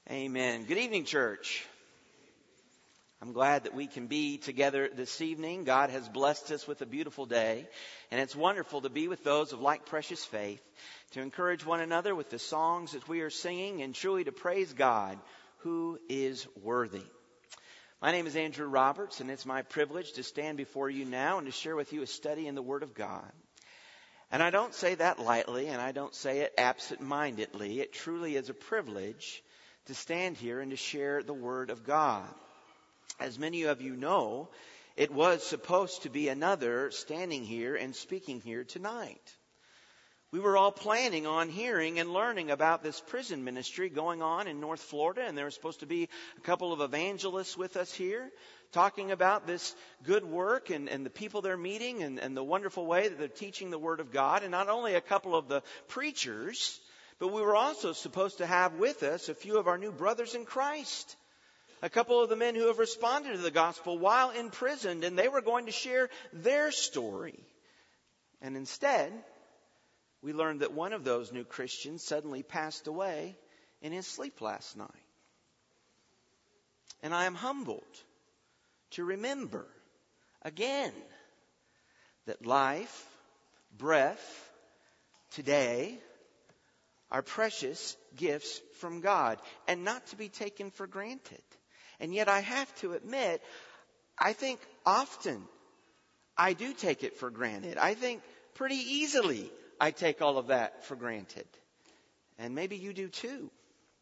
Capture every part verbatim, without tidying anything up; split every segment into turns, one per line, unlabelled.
Amen. Good evening, church. I'm glad that we can be together this evening. God has blessed us with a beautiful day, and it's wonderful to be with those of like precious faith, to encourage one another with the songs that we are singing, and truly to praise God who is worthy. My name is Andrew Roberts, and it's my privilege to stand before you now and to share with you a study in the Word of God. And I don't say that lightly, and I don't say it absent-mindedly. It truly is a privilege to stand here and to share the Word of God. As many of you know, it was supposed to be another standing here and speaking here tonight. We were all planning on hearing and learning about this prison ministry going on in North Florida, and there were supposed to be a couple of evangelists with us here talking about this good work and, and the people they're meeting and, and the wonderful way that they're teaching the Word of God, and not only a couple of the preachers, but we were also supposed to have with us a few of our new brothers in Christ. A couple of the men who have responded to the gospel while imprisoned, and they were going to share their story. And instead, we learned that one of those new Christians suddenly passed away in his sleep last night. And I am humbled to remember again that life, breath, today are precious gifts from God and not to be taken for granted. And yet I have to admit, I think often I do take it for granted. I think pretty easily I take all of that for granted. And maybe you do too.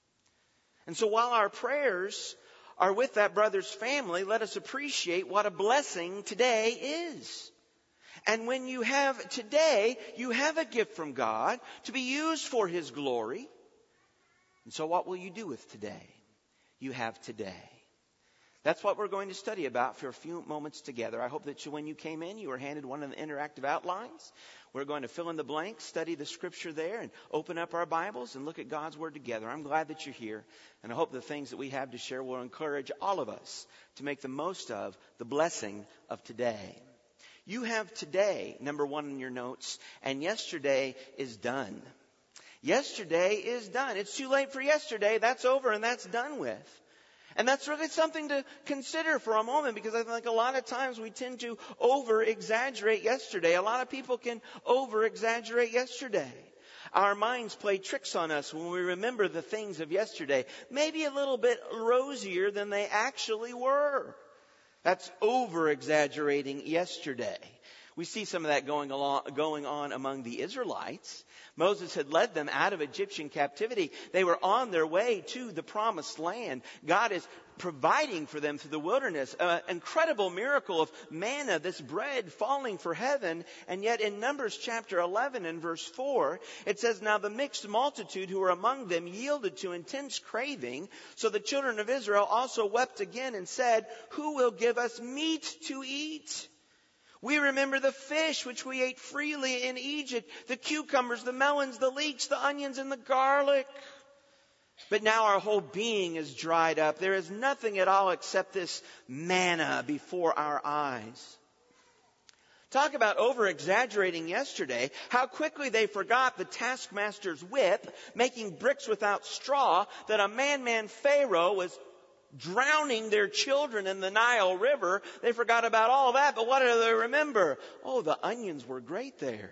And so while our prayers are with that brother's family, let us appreciate what a blessing today is. And when you have today, you have a gift from God to be used for His glory. And so what will you do with today? You have today. That's what we're going to study about for a few moments together. I hope that you, when you came in, you were handed one of the interactive outlines. We're going to fill in the blanks, study the scripture there, and open up our Bibles and look at God's Word together. I'm glad that you're here, and I hope the things that we have to share will encourage all of us to make the most of the blessing of today. You have today, number one in your notes, and yesterday is done. Yesterday is done. It's too late for yesterday. That's over and that's done with. And that's really something to consider for a moment, because I think a lot of times we tend to over-exaggerate yesterday. A lot of people can over-exaggerate yesterday. Our minds play tricks on us when we remember the things of yesterday, maybe a little bit rosier than they actually were. That's over-exaggerating yesterday. We see some of that going along, going on among the Israelites. Moses had led them out of Egyptian captivity. They were on their way to the promised land. God is providing for them through the wilderness an incredible miracle of manna, this bread falling for heaven. And yet in Numbers chapter eleven and verse four, it says, "Now the mixed multitude who were among them yielded to intense craving. So the children of Israel also wept again and said, 'Who will give us meat to eat?' We remember the fish which we ate freely in Egypt, the cucumbers, the melons, the leeks, the onions, and the garlic. But now our whole being is dried up. There is nothing at all except this manna before our eyes." Talk about over-exaggerating yesterday. How quickly they forgot the taskmaster's whip, making bricks without straw, that a man-man Pharaoh was drowning their children in the Nile River. They forgot about all that, but what do they remember? Oh, the onions were great there.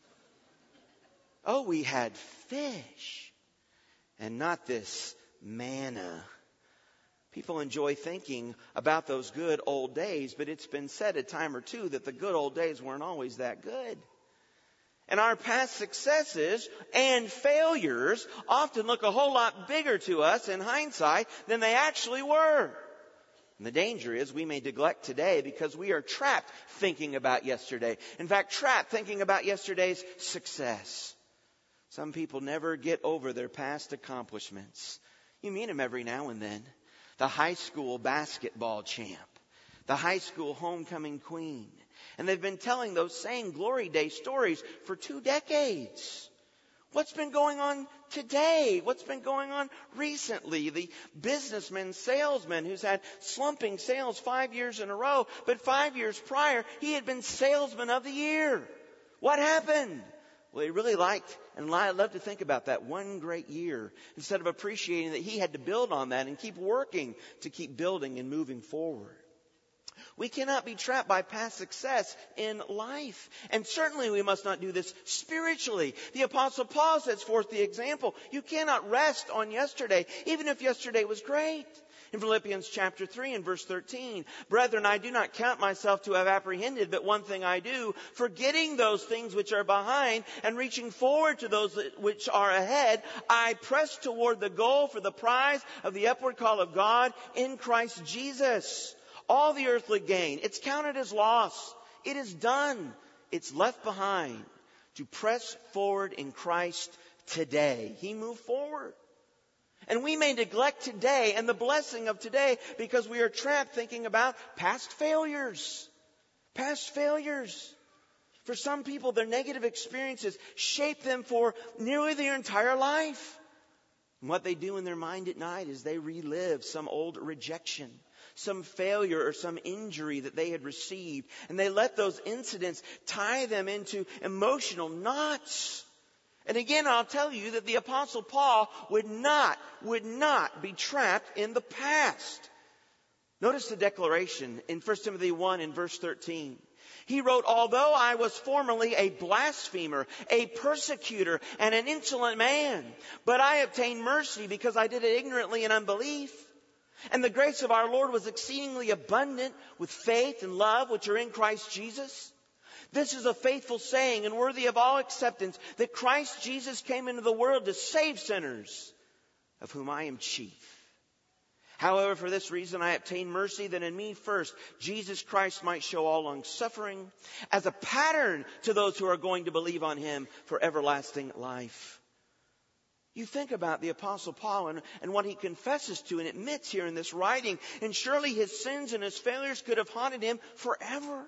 Oh, we had fish and not this manna. People enjoy thinking about those good old days, but it's been said a time or two that the good old days weren't always that good. And our past successes and failures often look a whole lot bigger to us in hindsight than they actually were. And the danger is we may neglect today because we are trapped thinking about yesterday. In fact, trapped thinking about yesterday's success. Some people never get over their past accomplishments. You meet them every now and then. The high school basketball champ. The high school homecoming queen. And they've been telling those same glory day stories for two decades. What's been going on today? What's been going on recently? The businessman, salesman who's had slumping sales five years in a row, but five years prior, he had been salesman of the year. What happened? Well, he really liked And I love to think about that one great year instead of appreciating that he had to build on that and keep working to keep building and moving forward. We cannot be trapped by past success in life. And certainly we must not do this spiritually. The Apostle Paul sets forth the example. You cannot rest on yesterday, even if yesterday was great. In Philippians chapter three and verse thirteen, brethren, I do not count myself to have apprehended, but one thing I do, forgetting those things which are behind and reaching forward to those which are ahead, I press toward the goal for the prize of the upward call of God in Christ Jesus. All the earthly gain, it's counted as loss. It is done. It's left behind to press forward in Christ today. He moved forward. And we may neglect today and the blessing of today because we are trapped thinking about past failures. Past failures. For some people, their negative experiences shape them for nearly their entire life. And what they do in their mind at night is they relive some old rejection, some failure or some injury that they had received. And they let those incidents tie them into emotional knots. And again, I'll tell you that the Apostle Paul would not, would not be trapped in the past. Notice the declaration in First Timothy one in verse thirteen. He wrote, although I was formerly a blasphemer, a persecutor, and an insolent man, but I obtained mercy because I did it ignorantly in unbelief. And the grace of our Lord was exceedingly abundant with faith and love which are in Christ Jesus. This is a faithful saying and worthy of all acceptance, that Christ Jesus came into the world to save sinners, of whom I am chief. However, for this reason I obtained mercy, that in me first Jesus Christ might show all long suffering as a pattern to those who are going to believe on him for everlasting life. You think about the Apostle Paul and, and what he confesses to and admits here in this writing, and surely his sins and his failures could have haunted him forever.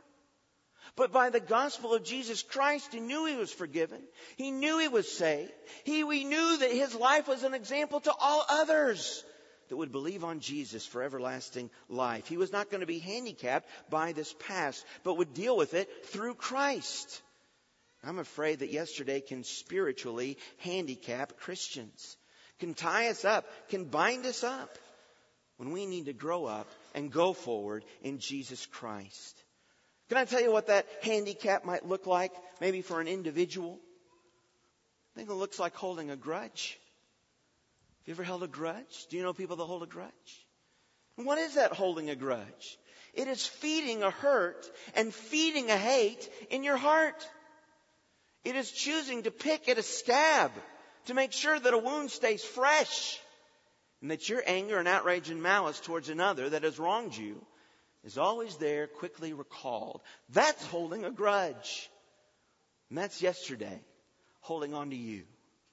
But by the gospel of Jesus Christ, he knew he was forgiven. He knew he was saved. He, he knew that his life was an example to all others that would believe on Jesus for everlasting life. He was not going to be handicapped by this past, but would deal with it through Christ. I'm afraid that yesterday can spiritually handicap Christians, can tie us up, can bind us up when we need to grow up and go forward in Jesus Christ. Can I tell you what that handicap might look like, maybe for an individual? I think it looks like holding a grudge. Have you ever held a grudge? Do you know people that hold a grudge? And what is that, holding a grudge? It is feeding a hurt and feeding a hate in your heart. It is choosing to pick at a scab to make sure that a wound stays fresh, and that your anger and outrage and malice towards another that has wronged you is always there, quickly recalled. That's holding a grudge. And that's yesterday, holding on to you.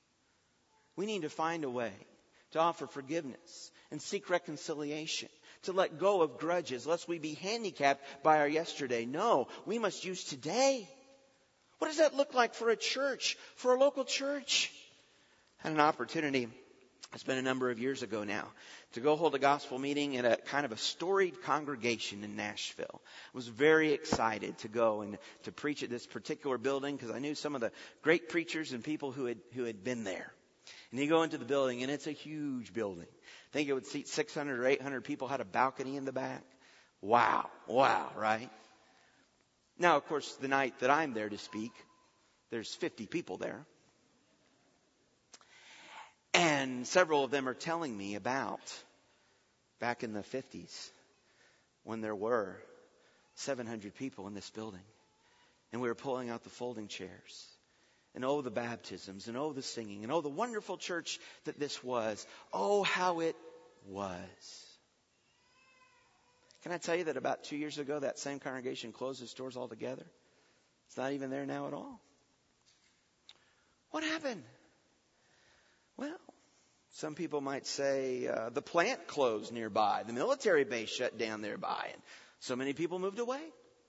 We need to find a way to offer forgiveness and seek reconciliation, to let go of grudges, lest we be handicapped by our yesterday. No, we must use today. What does that look like for a church, for a local church? I had an opportunity, it's been a number of years ago now, to go hold a gospel meeting at a kind of a storied congregation in Nashville. I was very excited to go and to preach at this particular building because I knew some of the great preachers and people who had who had been there. And you go into the building, and it's a huge building. I think it would seat six hundred or eight hundred people, had a balcony in the back. Wow, wow, right? Now, of course, the night that I'm there to speak, there's fifty people there. And several of them are telling me about back in the fifties when there were seven hundred people in this building. And we were pulling out the folding chairs. And oh, the baptisms, and oh, the singing, and oh, the wonderful church that this was. Oh, how it was. Can I tell you that about two years ago, that same congregation closed its doors altogether? It's not even there now at all. What happened? Well, some people might say uh, the plant closed nearby. The military base shut down nearby. And so many people moved away.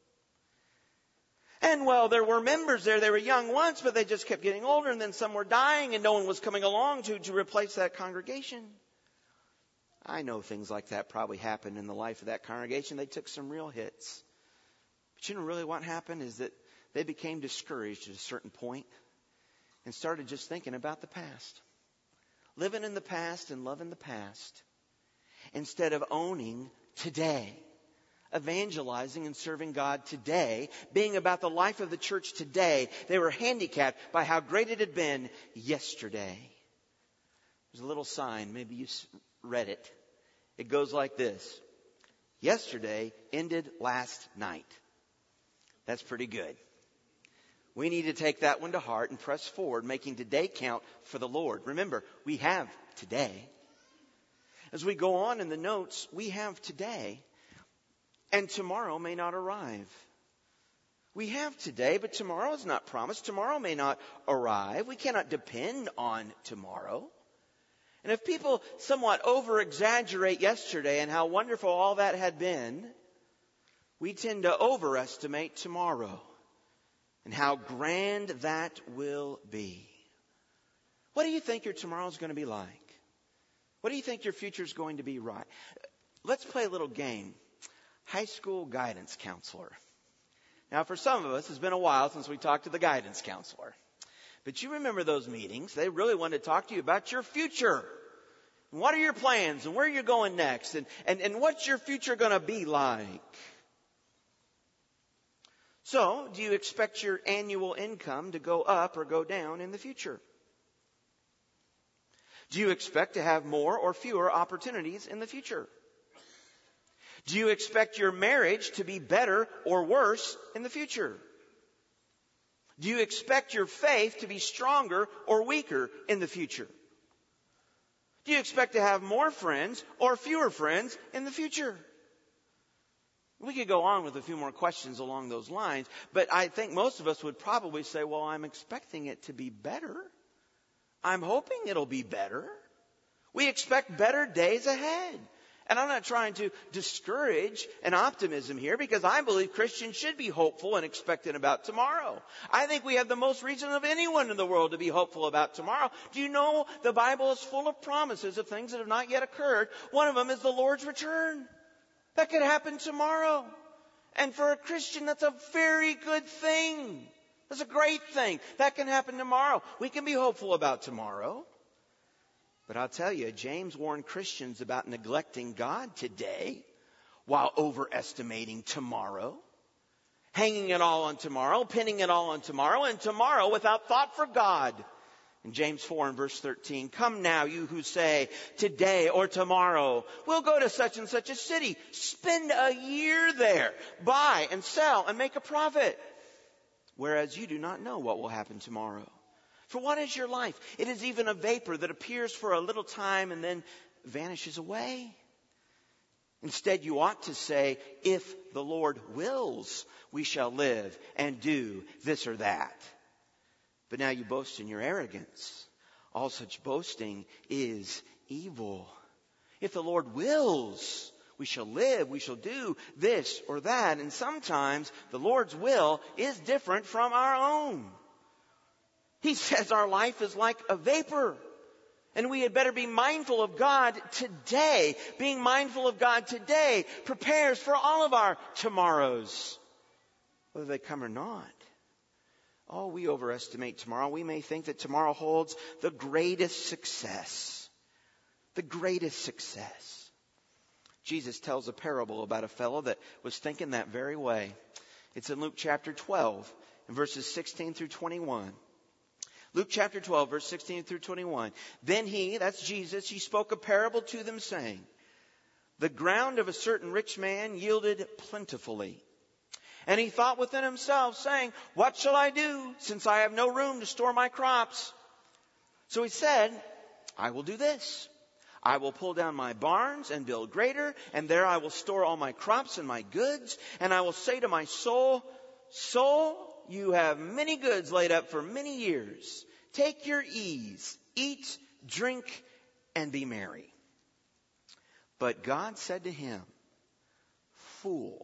And well, there were members there. They were young once, but they just kept getting older. And then some were dying, and no one was coming along to, to replace that congregation. I know things like that probably happened in the life of that congregation. They took some real hits. But you know really what happened is that they became discouraged at a certain point. and started just thinking about the past. Living in the past and loving the past instead of owning today. Evangelizing and serving God today, being about the life of the church today. They were handicapped by how great it had been yesterday. There's a little sign, maybe you read it. It goes like this: yesterday ended last night. That's pretty good. We need to take that one to heart and press forward, making today count for the Lord. Remember, we have today. As we go on in the notes, we have today. And tomorrow may not arrive. We have today, but tomorrow is not promised. Tomorrow may not arrive. We cannot depend on tomorrow. And if people somewhat over-exaggerate yesterday and how wonderful all that had been, we tend to overestimate tomorrow and how grand that will be. What do you think your tomorrow is going to be like? What do you think your future is going to be right? Let's play a little game. High school guidance counselor. Now, for some of us, it's been a while since we talked to the guidance counselor. But you remember those meetings. They really wanted to talk to you about your future. And what are your plans and where are you going next? And, and, and what's your future going to be like? So, do you expect your annual income to go up or go down in the future? Do you expect to have more or fewer opportunities in the future? Do you expect your marriage to be better or worse in the future? Do you expect your faith to be stronger or weaker in the future? Do you expect to have more friends or fewer friends in the future? We could go on with a few more questions along those lines, but I think most of us would probably say, well, I'm expecting it to be better. I'm hoping it'll be better. We expect better days ahead. And I'm not trying to discourage an optimism here, because I believe Christians should be hopeful and expectant about tomorrow. I think we have the most reason of anyone in the world to be hopeful about tomorrow. Do you know the Bible is full of promises of things that have not yet occurred? One of them is the Lord's return. That could happen tomorrow. And for a Christian, that's a very good thing. That's a great thing. That can happen tomorrow. We can be hopeful about tomorrow. But I'll tell you, James warned Christians about neglecting God today while overestimating tomorrow, hanging it all on tomorrow, pinning it all on tomorrow, and tomorrow without thought for God. In James four and verse thirteen, come now, you who say, today or tomorrow, we'll go to such and such a city, spend a year there, buy and sell and make a profit. Whereas you do not know what will happen tomorrow. For what is your life? It is even a vapor that appears for a little time and then vanishes away. Instead, you ought to say, if the Lord wills, we shall live and do this or that. But now you boast in your arrogance. All such boasting is evil. If the Lord wills, we shall live, we shall do this or that. And sometimes the Lord's will is different from our own. He says our life is like a vapor. And we had better be mindful of God today. Being mindful of God today prepares for all of our tomorrows, whether they come or not. Oh, we overestimate tomorrow. We may think that tomorrow holds the greatest success. The greatest success. Jesus tells a parable about a fellow that was thinking that very way. It's in Luke chapter twelve, in verses sixteen through twenty-one. Luke chapter twelve, verse sixteen through twenty-one. Then he, that's Jesus, he spoke a parable to them, saying, the ground of a certain rich man yielded plentifully. And he thought within himself, saying, what shall I do, since I have no room to store my crops? So he said, I will do this. I will pull down my barns and build greater, and there I will store all my crops and my goods. And I will say to my soul, soul, you have many goods laid up for many years. Take your ease, eat, drink, and be merry. But God said to him, fool,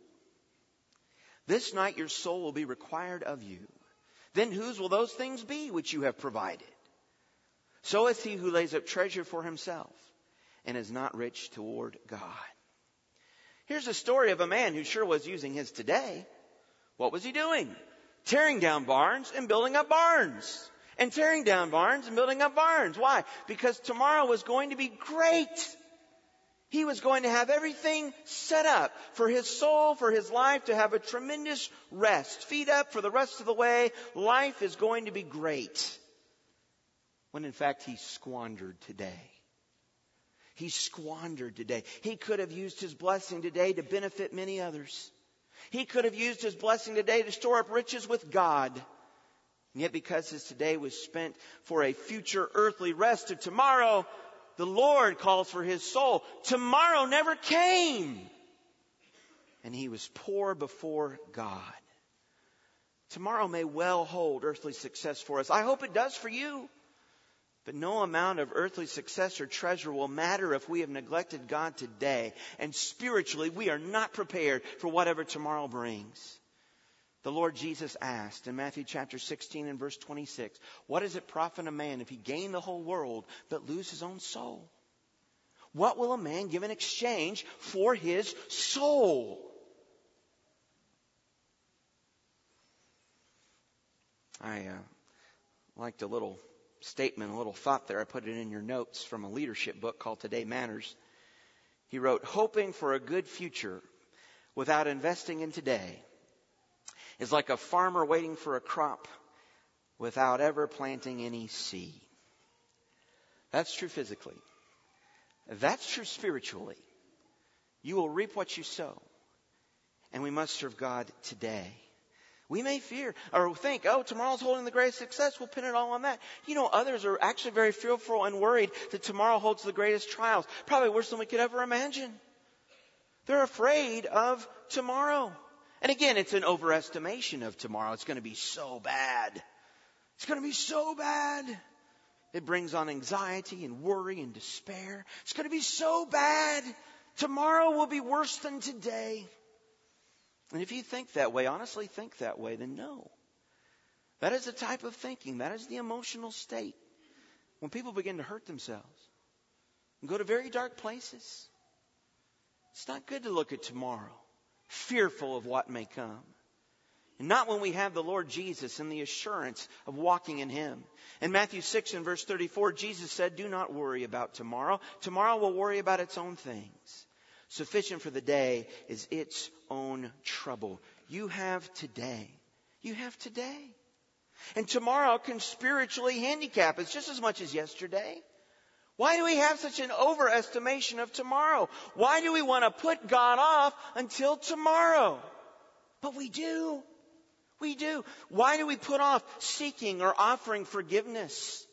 this night your soul will be required of you. Then whose will those things be which you have provided? So is he who lays up treasure for himself and is not rich toward God. Here's a story of a man who sure was using his today. What was he doing? Tearing down barns and building up barns. and tearing down barns and building up barns. Why? Because tomorrow was going to be great. He was going to have everything set up for his soul, for his life to have a tremendous rest. Feet up for the rest of the way. Life is going to be great. When in fact he squandered today. He squandered today. He could have used his blessing today to benefit many others. He could have used his blessing today to store up riches with God. And yet because his today was spent for a future earthly rest of tomorrow, the Lord calls for his soul. Tomorrow never came. And he was poor before God. Tomorrow may well hold earthly success for us. I hope it does for you. But no amount of earthly success or treasure will matter if we have neglected God today. And spiritually, we are not prepared for whatever tomorrow brings. The Lord Jesus asked in Matthew chapter sixteen and verse twenty-six, what does it profit a man if he gain the whole world but lose his own soul? What will a man give in exchange for his soul? I uh, liked a little statement, a little thought there. I put it in your notes from a leadership book called Today Matters. He wrote, hoping for a good future without investing in today is like a farmer waiting for a crop without ever planting any seed. That's true physically. That's true spiritually. You will reap what you sow. And we must serve God today. We may fear or think, oh, tomorrow's holding the greatest success. We'll pin it all on that. You know, others are actually very fearful and worried that tomorrow holds the greatest trials. Probably worse than we could ever imagine. They're afraid of tomorrow. And again, it's an overestimation of tomorrow. It's going to be so bad. It's going to be so bad. It brings on anxiety and worry and despair. It's going to be so bad. Tomorrow will be worse than today. And if you think that way, honestly think that way, then no. That is the type of thinking. That is the emotional state. When people begin to hurt themselves and go to very dark places. It's not good to look at tomorrow, fearful of what may come. And not when we have the Lord Jesus and the assurance of walking in Him. In Matthew six and verse thirty-four, Jesus said, do not worry about tomorrow. Tomorrow will worry about its own things. Sufficient for the day is its own trouble. You have today. You have today. And tomorrow can spiritually handicap us just as much as yesterday. Why do we have such an overestimation of tomorrow? Why do we want to put God off until tomorrow? But we do. We do. Why do we put off seeking or offering forgiveness?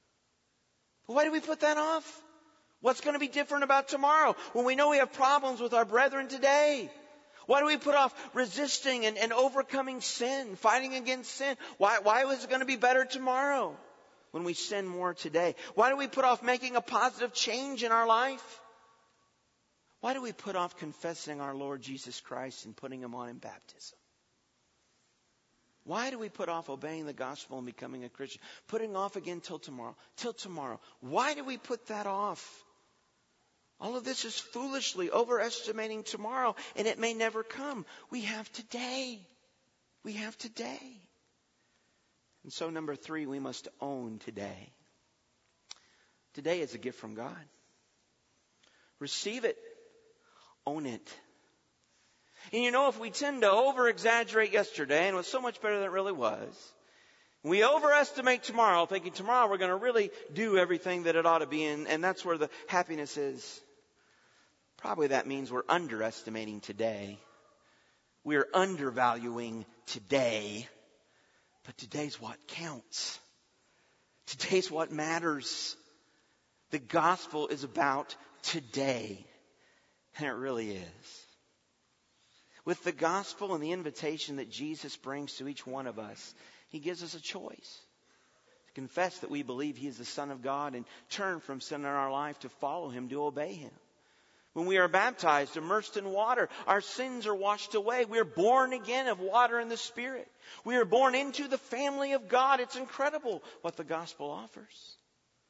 Why do we put that off? What's going to be different about tomorrow when we know we have problems with our brethren today? Why do we put off resisting and, and overcoming sin, fighting against sin? Why, why is it going to be better tomorrow when we sin more today? Why do we put off making a positive change in our life? Why do we put off confessing our Lord Jesus Christ and putting Him on in baptism? Why do we put off obeying the gospel and becoming a Christian? Putting off again till tomorrow. Till tomorrow. Why do we put that off? All of this is foolishly overestimating tomorrow, and it may never come. We have today. We have today. And so number three, we must own today. Today is a gift from God. Receive it. Own it. And you know, if we tend to over-exaggerate yesterday, and it was so much better than it really was, we overestimate tomorrow, thinking tomorrow we're going to really do everything that it ought to be, and, and that's where the happiness is. Probably that means we're underestimating today. We're undervaluing today. But today's what counts. Today's what matters. The gospel is about today. And it really is. With the gospel and the invitation that Jesus brings to each one of us, He gives us a choice. To confess that we believe He is the Son of God and turn from sin in our life to follow Him, to obey Him. When we are baptized, immersed in water, our sins are washed away. We are born again of water and the Spirit. We are born into the family of God. It's incredible what the gospel offers.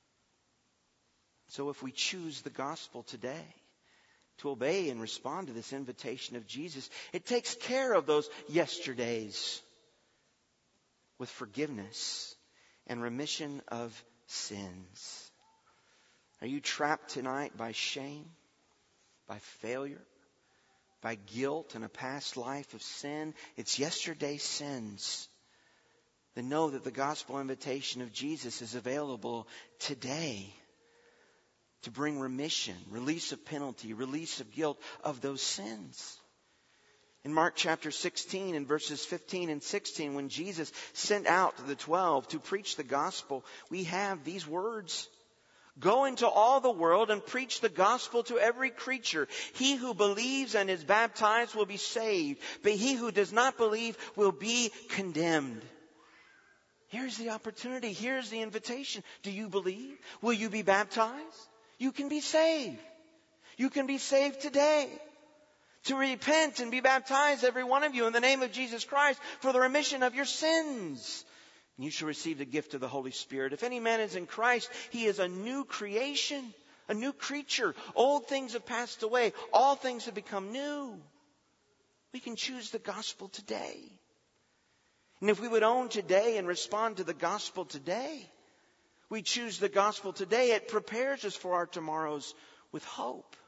So if we choose the gospel today, to obey and respond to this invitation of Jesus, it takes care of those yesterdays with forgiveness and remission of sins. Are you trapped tonight by shame, by failure, by guilt and a past life of sin? It's yesterday's sins. Then know that the gospel invitation of Jesus is available today to bring remission, release of penalty, release of guilt of those sins. In Mark chapter sixteen and verses fifteen and sixteen, when Jesus sent out the twelve to preach the gospel, we have these words. Go into all the world and preach the gospel to every creature. He who believes and is baptized will be saved, but he who does not believe will be condemned. Here's the opportunity. Here's the invitation. Do you believe? Will you be baptized? You can be saved. You can be saved today. To repent and be baptized, every one of you, in the name of Jesus Christ for the remission of your sins. And you shall receive the gift of the Holy Spirit. If any man is in Christ, he is a new creation, a new creature. Old things have passed away. All things have become new. We can choose the gospel today. And if we would own today and respond to the gospel today, we choose the gospel today, it prepares us for our tomorrows with hope.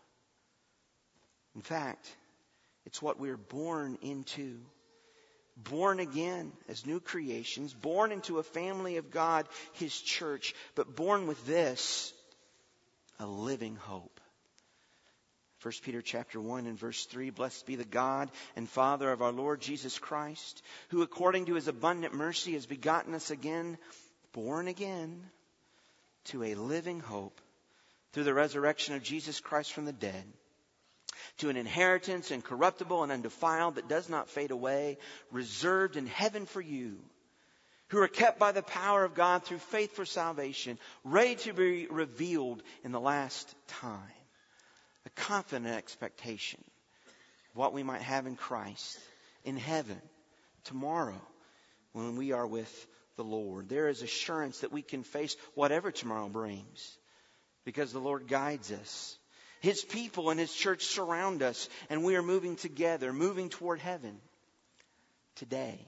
In fact, it's what we're born into. Born again as new creations, born into a family of God, His church, but born with this, a living hope. First Peter chapter one and verse three, blessed be the God and Father of our Lord Jesus Christ, who according to His abundant mercy has begotten us again, born again, to a living hope through the resurrection of Jesus Christ from the dead, to an inheritance incorruptible and undefiled that does not fade away, reserved in heaven for you, who are kept by the power of God through faith for salvation, ready to be revealed in the last time. A confident expectation of what we might have in Christ, in heaven, tomorrow, when we are with the Lord. There is assurance that we can face whatever tomorrow brings, because the Lord guides us. His people and His church surround us, and we are moving together, moving toward heaven. Today.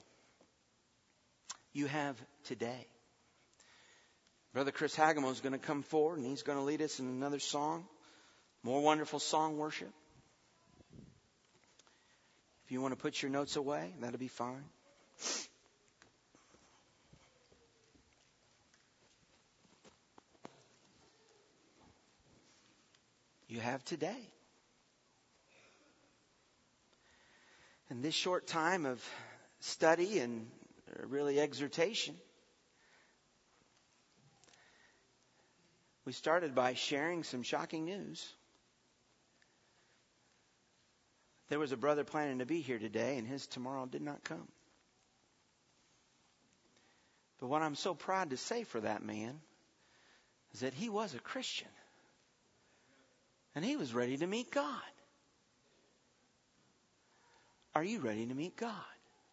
You have today. Brother Chris Hagamo is going to come forward, and he's going to lead us in another song. More wonderful song worship. If you want to put your notes away, that'll be fine. You have today. In this short time of study and really exhortation, we started by sharing some shocking news. There was a brother planning to be here today, and his tomorrow did not come. But what I'm so proud to say for that man is that he was a Christian. And he was ready to meet God. Are you ready to meet God?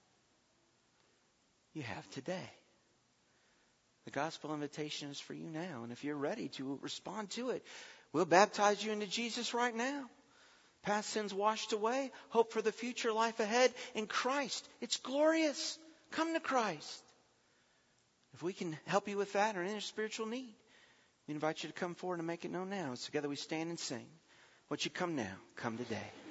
You have today. The gospel invitation is for you now. And if you're ready to respond to it, we'll baptize you into Jesus right now. Past sins washed away. Hope for the future life ahead in Christ. It's glorious. Come to Christ. If we can help you with that or any spiritual need, we invite you to come forward and make it known now. As together we stand and sing. Won't you come now? Come today.